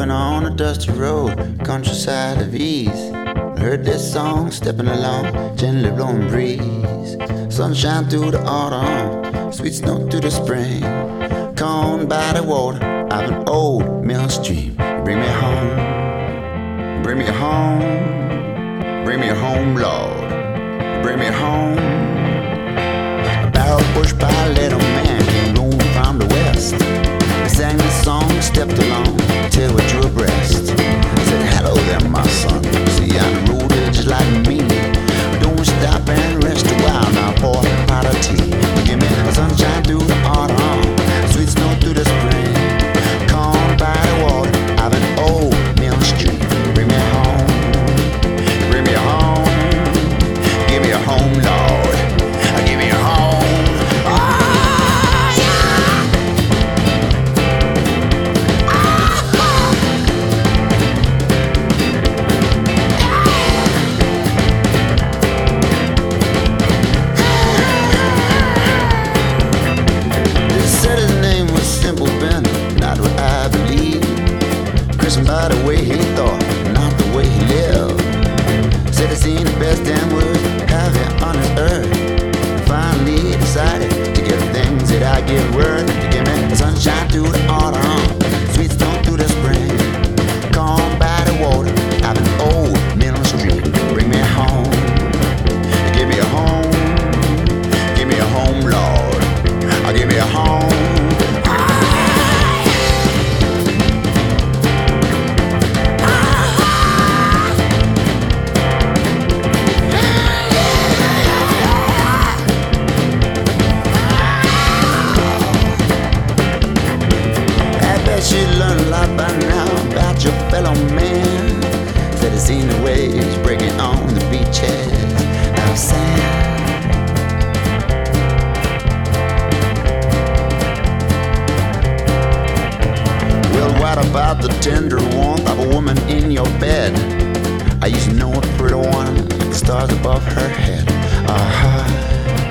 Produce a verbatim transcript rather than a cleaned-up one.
Driving on a dusty road, countryside of ease. Heard this song, stepping along, gently blowing breeze. Sunshine through the autumn, sweet snow through the spring. Corn by the water of an old mill stream. Bring me home, bring me home, bring me home, Lord. Bring me home. A barrel pushed by a little man came rolling from the west. We sang this song, stepped along till we drew abreast. Said, hello there, my son. See, I'm rooted just like me. Don't stop and rest a while now for a pot of tea. Give me the sunshine through the autumn, sweet snow through the spring. Corn by the water of an old mill stream. Bring me home, bring me home. Give me a home, Lord. Give me a home. Oh, yeah. Oh. They said his name was Simple Ben, not what I believe. Christian by the way he thought, not the way he lived. Said he seen the best damn word having on this earth. Finally decided to give things that I give worth. To give me the sunshine through the autumn, sweet snow through the spring. Corn by the water of an old mill stream. Bring me home, give me a home, give me a home, Lord. I'll give me a home. She learned a lot by now about your fellow man. Said he's seen the waves breaking on the beaches of sand. Well, what about the tender warmth of a woman in your bed? I used to know a pretty one, like the stars above her head. Uh-huh.